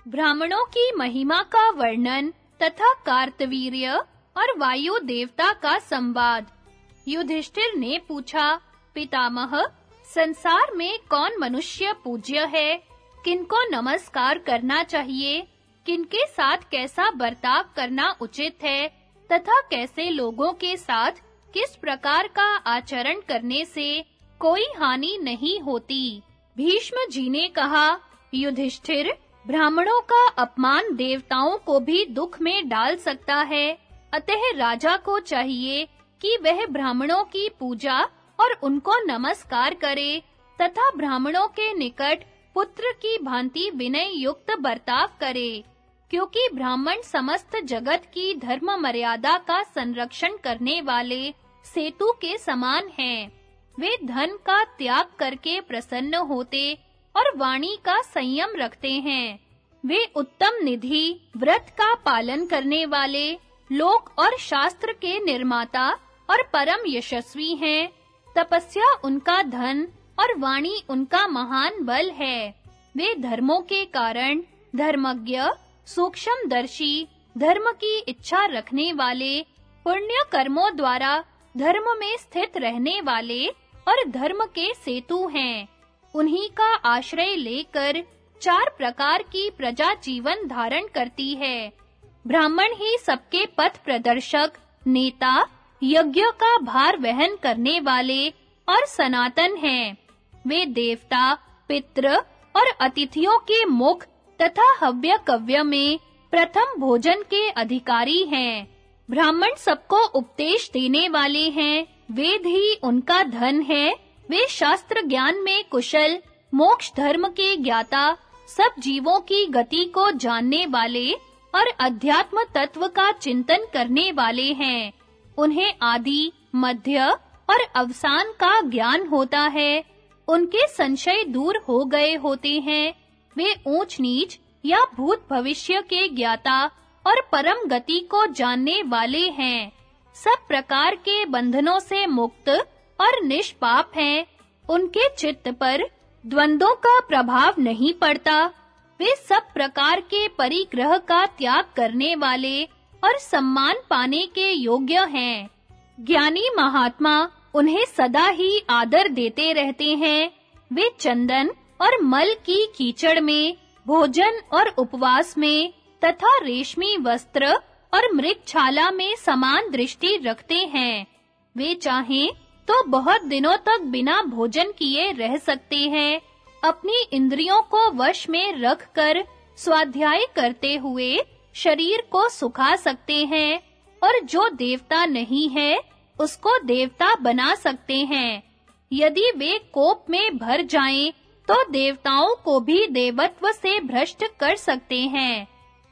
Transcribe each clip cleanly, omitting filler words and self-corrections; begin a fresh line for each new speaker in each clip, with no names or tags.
ब्राह्मणों की महिमा का वर्णन तथा कार्तवीर्य और वायु देवता का संवाद। युधिष्ठिर ने पूछा, पितामह, संसार में कौन मनुष्य पूज्य है? किनको नमस्कार करना चाहिए? किनके साथ कैसा बर्ताव करना उचित है तथा कैसे लोगों के साथ किस प्रकार का आचरण करने से कोई हानि नहीं होती? भीष्म जी ने कहा, युधिष्ठिर, ब्राह्मणों का अपमान देवताओं को भी दुख में डाल सकता है। अतः राजा को चाहिए कि वह ब्राह्मणों की पूजा और उनको नमस्कार करे तथा ब्राह्मणों के निकट पुत्र की भांति विनय युक्त बर्ताव करे, क्योंकि ब्राह्मण समस्त जगत की धर्म मर्यादा का संरक्षण करने वाले सेतु के समान हैं। वे धन का त्याग करके प्रसन्न होते और वाणी का संयम रखते हैं। वे उत्तम निधि, व्रत का पालन करने वाले, लोक और शास्त्र के निर्माता और परम यशस्वी हैं। तपस्या उनका धन और वाणी उनका महान बल है। वे धर्मों के कारण धर्मज्ञ, सूक्ष्मदर्शी, धर्म की इच्छा रखने वाले, पुण्य कर्मों द्वारा धर्म में स्थित रहने वाले और धर्म के सेतु हैं। उन्हीं का आश्रय लेकर 4 प्रकार की प्रजा जीवन धारण करती है। ब्राह्मण ही सबके पथ प्रदर्शक, नेता, यज्ञ का भार वहन करने वाले और सनातन हैं। वे देवता, पितृ और अतिथियों के मुख तथा हव्य कव्य में प्रथम भोजन के अधिकारी हैं। ब्राह्मण सबको उपदेश देने वाले हैं। वेद ही उनका धन है। वे शास्त्र ज्ञान में कुशल, मोक्ष धर्म के ज्ञाता, सब जीवों की गति को जानने वाले और अध्यात्म तत्व का चिंतन करने वाले हैं। उन्हें आदि, मध्य और अवसान का ज्ञान होता है। उनके संशय दूर हो गए होते हैं। वे ऊंच नीच या भूत भविष्य के ज्ञाता और परम गति को जानने वाले हैं। सब प्रकार के बंधनों से मुक्त और निष्पाप हैं। उनके चित्त पर द्वंद्वों का प्रभाव नहीं पड़ता। वे सब प्रकार के परिग्रह का त्याग करने वाले और सम्मान पाने के योग्य हैं। ज्ञानी महात्मा उन्हें सदा ही आदर देते रहते हैं। वे चंदन और मल की कीचड़ में, भोजन और उपवास में तथा रेशमी वस्त्र और मृगछाला में समान दृष्टि रखते हैं। वे चाहें तो बहुत दिनों तक बिना भोजन किए रह सकते हैं। अपनी इंद्रियों को वश में रखकर स्वाध्याय करते हुए शरीर को सुखा सकते हैं और जो देवता नहीं है उसको देवता बना सकते हैं। यदि वे कोप में भर जाएं तो देवताओं को भी देवत्व से भ्रष्ट कर सकते हैं।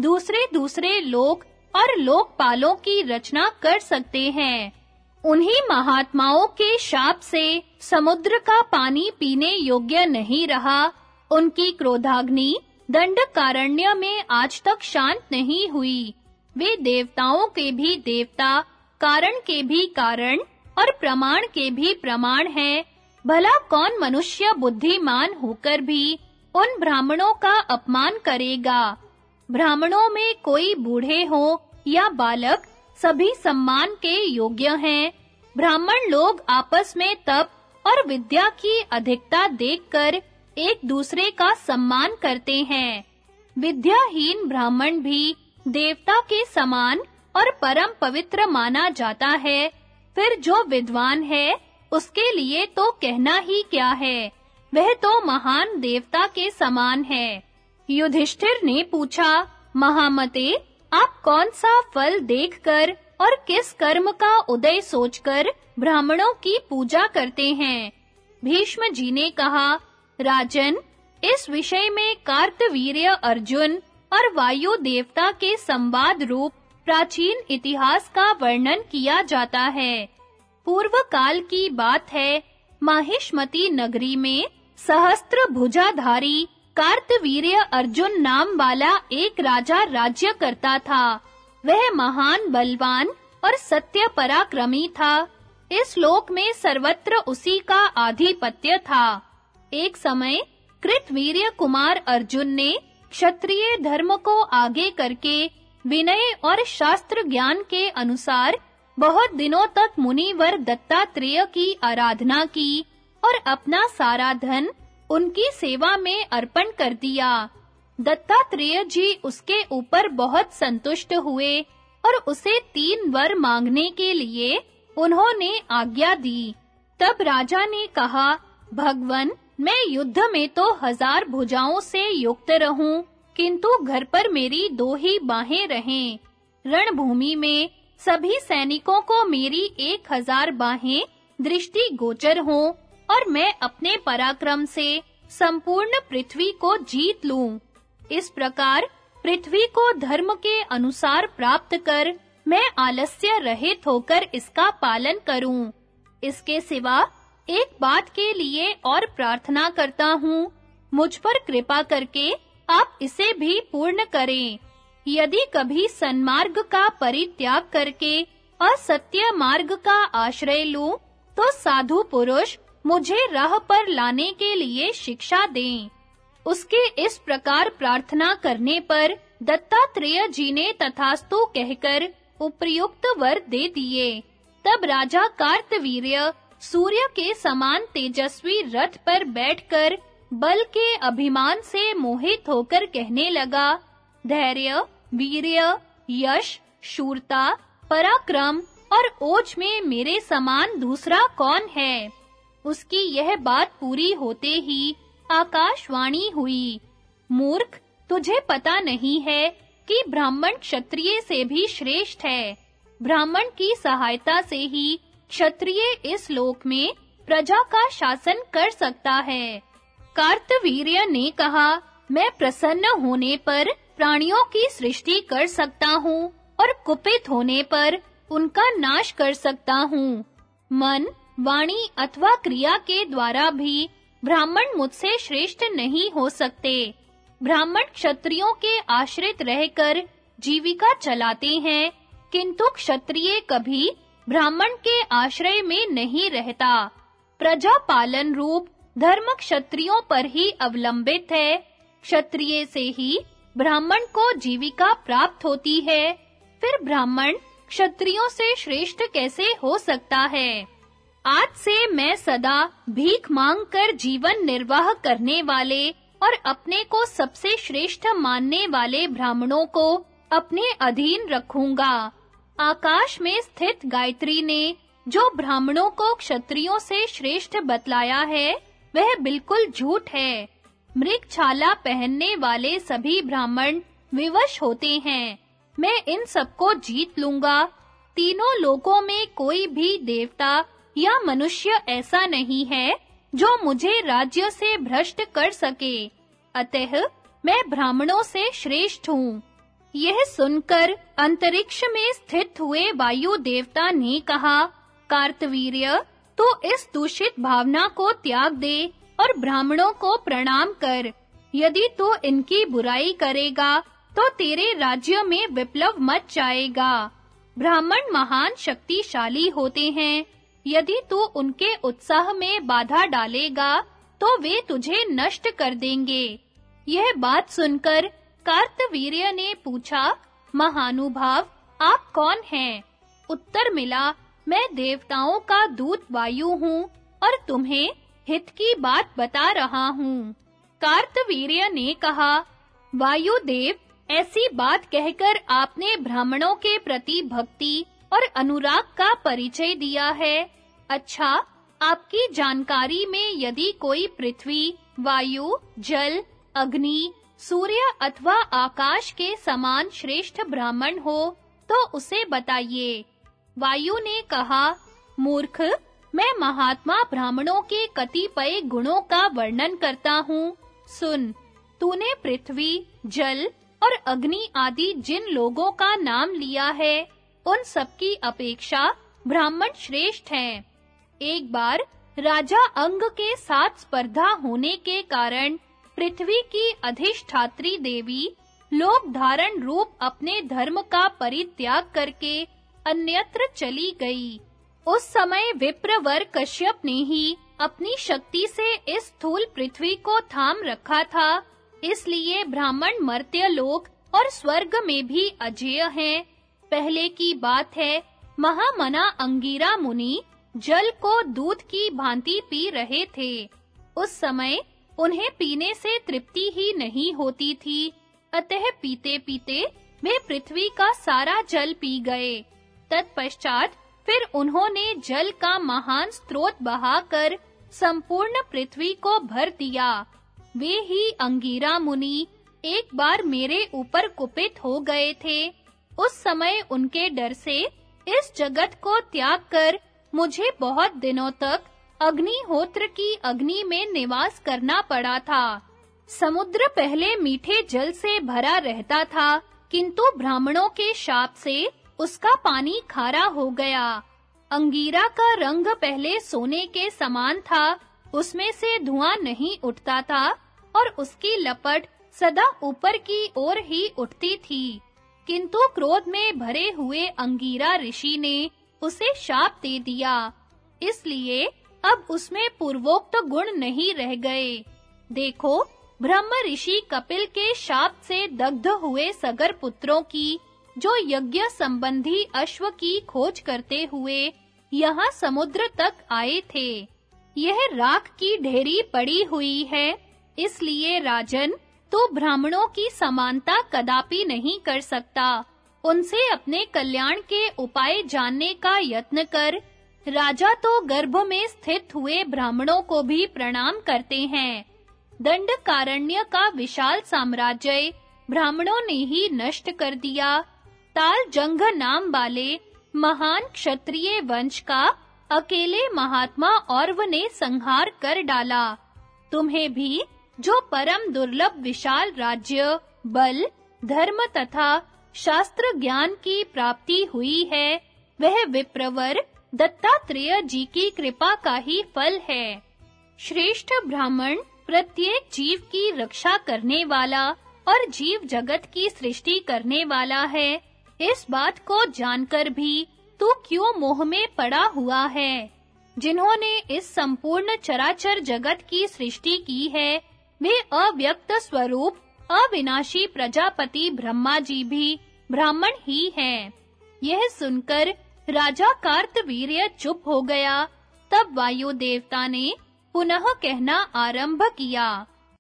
दूसरे लोक और लोकपालों की रचना कर सकते हैं। उन्हीं महात्माओं के शाप से समुद्र का पानी पीने योग्य नहीं रहा। उनकी क्रोधाग्नि दंडकारण्य में आज तक शांत नहीं हुई। वे देवताओं के भी देवता, कारण के भी कारण और प्रमाण के भी प्रमाण हैं। भला कौन मनुष्य बुद्धिमान होकर भी उन ब्राह्मणों का अपमान करेगा? ब्राह्मणों में कोई बूढ़े हो या बालक, सभी सम्मान के योग्य हैं। ब्राह्मण लोग आपस में तप और विद्या की अधिकता देखकर एक दूसरे का सम्मान करते हैं। विद्याहीन ब्राह्मण भी देवता के समान और परम पवित्र माना जाता है। फिर जो विद्वान है उसके लिए तो कहना ही क्या है, वह तो महान देवता के समान है। युधिष्ठिर ने पूछा, महामते, आप कौन सा फल देखकर और किस कर्म का उदय सोचकर ब्राह्मणों की पूजा करते हैं? भीष्म जी ने कहा, राजन, इस विषय में कार्तवीर्य अर्जुन और वायु देवता के संवाद रूप प्राचीन इतिहास का वर्णन किया जाता है। पूर्व काल की बात है। माहिष्मती नगरी में सहस्त्र भुजाधारी कार्तवीर्य अर्जुन नाम वाला एक राजा राज्य करता था। वह महान बलवान और सत्य पराक्रमी था। इस लोक में सर्वत्र उसी का आधिपत्य था। एक समय कृतवीर्य कुमार अर्जुन ने क्षत्रिय धर्म को आगे करके विनय और शास्त्र ज्ञान के अनुसार बहुत दिनों तक मुनिवर दत्तात्रेय की आराधना की और अपना सारा धन उनकी सेवा में अर्पण कर दिया। दत्तात्रेय जी उसके ऊपर बहुत संतुष्ट हुए और उसे 3 वर मांगने के लिए उन्होंने आज्ञा दी। तब राजा ने कहा, भगवन, मैं युद्ध में तो 1000 भुजाओं से युक्त रहूं, किंतु घर पर मेरी 2 ही बाहें रहें। रणभूमि में सभी सैनिकों को मेरी 1000 बाहें दृष्टि गोचर हों और मैं अपने पराक्रम से संपूर्ण पृथ्वी को जीत लूं। इस प्रकार पृथ्वी को धर्म के अनुसार प्राप्त कर मैं आलस्य रहित होकर इसका पालन करूं। इसके सिवा एक बात के लिए और प्रार्थना करता हूं, मुझ पर कृपा करके आप इसे भी पूर्ण करें। यदि कभी सन्मार्ग का परित्याग करके असत्य मार्ग का आश्रय लूं, तो साधु पुरुष मुझे राह पर लाने के लिए शिक्षा दें। उसके इस प्रकार प्रार्थना करने पर दत्तात्रेय जी ने तथास्तु कहकर उपयुक्त वर दे दिए। तब राजा कार्तवीर्य सूर्य के समान तेजस्वी रथ पर बैठकर बल के अभिमान से मोहित होकर कहने लगा, धैर्य, वीर्य, यश, शूरता, पराक्रम और ओज में मेरे समान दूसरा कौन है? उसकी यह बात पूरी होते ही आकाशवाणी हुई, मूर्ख, तुझे पता नहीं है कि ब्राह्मण क्षत्रिय से भी श्रेष्ठ है। ब्राह्मण की सहायता से ही क्षत्रिय इस लोक में प्रजा का शासन कर सकता है। कार्तवीर्य ने कहा, मैं प्रसन्न होने पर प्राणियों की सृष्टि कर सकता हूँ और कुपित होने पर उनका नाश कर सकता हूँ। मन, वाणी अथवा क्रिया के द्वारा भी ब्राह्मण मुझसे श्रेष्ठ नहीं हो सकते। ब्राह्मण क्षत्रियों के आश्रित रहकर जीविका चलाते हैं, किंतु क्षत्रिय कभी ब्राह्मण के आश्रय में नहीं रहता। प्रजा पालन रूप धर्म क्षत्रियों पर ही अवलंबित है। क्षत्रिय से ही ब्राह्मण को जीविका प्राप्त होती है। फिर ब्राह्मण क्षत्रियों से श्रेष्ठ कैसे हो सकता है? आज से मैं सदा भीख मांगकर जीवन निर्वाह करने वाले और अपने को सबसे श्रेष्ठ मानने वाले ब्राह्मणों को अपने अधीन रखूंगा। आकाश में स्थित गायत्री ने जो ब्राह्मणों को क्षत्रियों से श्रेष्ठ बतलाया है, वह बिल्कुल झूठ है। मृगछाला पहनने वाले सभी ब्राह्मण विवश होते हैं। मैं इन सबको जीत लूंगा। तीनों लोकों में कोई भी देवता या मनुष्य ऐसा नहीं है जो मुझे राज्य से भ्रष्ट कर सके। अतः मैं ब्राह्मणों से श्रेष्ठ हूँ। यह सुनकर अंतरिक्ष में स्थित हुए वायु देवता ने कहा, कार्तवीर्य, तू इस दूषित भावना को त्याग दे और ब्राह्मणों को प्रणाम कर। यदि तू इनकी बुराई करेगा तो तेरे राज्य में विप्लव मच जाएगा। ब्राह्मण महान शक्तिशाली होते हैं। यदि तू उनके उत्साह में बाधा डालेगा तो वे तुझे नष्ट कर देंगे। यह बात सुनकर कार्तवीर्य ने पूछा, महानुभाव, आप कौन हैं? उत्तर मिला, मैं देवताओं का दूत वायु हूँ और तुम्हें हित की बात बता रहा हूँ। कार्तवीर्य ने कहा, वायुदेव, ऐसी बात कहकर आपने ब्राह्मणों के प्रति भक्ति और अनुराग का परिचय दिया है। अच्छा, आपकी जानकारी में यदि कोई पृथ्वी, वायु, जल, अग्नि, सूर्य अथवा आकाश के समान श्रेष्ठ ब्राह्मण हो तो उसे बताइए। वायु ने कहा, मूर्ख, मैं महात्मा ब्राह्मणों के कतिपय गुणों का वर्णन करता हूँ। सुन, तूने पृथ्वी, जल और अग्नि आदि जिन लोगों का नाम लिया है, उन सबकी अपेक्षा ब्राह्मण श्रेष्ठ हैं। एक बार राजा अंग के साथ स्पर्धा होने के कारण पृथ्वी की अधिष्ठात्री देवी लोक धारण रूप अपने धर्म का परित्याग करके अन्यत्र चली गई। उस समय विप्रवर कश्यप ने ही अपनी शक्ति से इस स्थूल पृथ्वी को थाम रखा था। इसलिए ब्राह्मण मर्त्य लोक और स्वर्ग में भी अजेय हैं। पहले की बात है, महामना अंगिरा मुनि जल को दूध की भांति पी रहे थे। उस समय उन्हें पीने से तृप्ति ही नहीं होती थी, अतः पीते-पीते वे पृथ्वी का सारा जल पी गए। तत्पश्चात फिर उन्होंने जल का महान स्रोत बहाकर संपूर्ण पृथ्वी को भर दिया। वे ही अंगिरा मुनि एक बार मेरे ऊपर कुपित हो गए थे। उस समय उनके डर से इस जगत को त्याग कर मुझे बहुत दिनों तक अग्निहोत्र की अग्नि में निवास करना पड़ा था। समुद्र पहले मीठे जल से भरा रहता था, किंतु ब्राह्मणों के शाप से उसका पानी खारा हो गया। अंगीरा का रंग पहले सोने के समान था, उसमें से धुआं नहीं उठता था और उसकी लपट सदा ऊपर की ओर ही उठती थी। किंतु क्रोध में भरे हुए अंगीरा ऋषि ने उसे शाप दे दिया, इसलिए अब उसमें पूर्वोक्त गुण नहीं रह गए। देखो, ब्रह्म ऋषि कपिल के शाप से दग्ध हुए सगर पुत्रों की, जो यज्ञ संबंधी अश्व की खोज करते हुए यहाँ समुद्र तक आए थे। यह राख की ढेरी पड़ी हुई है, इसलिए राजन, तो ब्राह्मणों की समानता कदापि नहीं कर सकता। उनसे अपने कल्याण के उपाय जानने का यत्न कर। राजा तो गर्भ में स्थित हुए ब्राह्मणों को भी प्रणाम करते हैं। दंडकारण्य का विशाल साम्राज्य ब्राह्मणों ने ही नष्ट कर दिया। ताल जंघ नाम वाले महान क्षत्रिय वंश का अकेले महात्मा औरव ने संहार कर डाला। तुम्हें भी जो परम दुर्लभ विशाल राज्य, बल, धर्म तथा शास्त्र ज्ञान की प्राप्ति हुई है, वह विप्रवर दत्तात्रेय जी की कृपा का ही फल है। श्रेष्ठ ब्राह्मण प्रत्येक जीव की रक्षा करने वाला और जीव जगत की सृष्टि करने वाला है। इस बात को जानकर भी तू क्यों मोह में पड़ा हुआ है? जिन्होंने इस संपूर्ण चराचर जगत की सृष्टि की है, वे अव्यक्त स्वरूप अविनाशी प्रजापति ब्रह्मा जी भी ब्राह्मण ही हैं। यह सुनकर राजा कार्तवीर्य चुप हो गया। तब वायु देवता ने पुनः कहना आरंभ किया।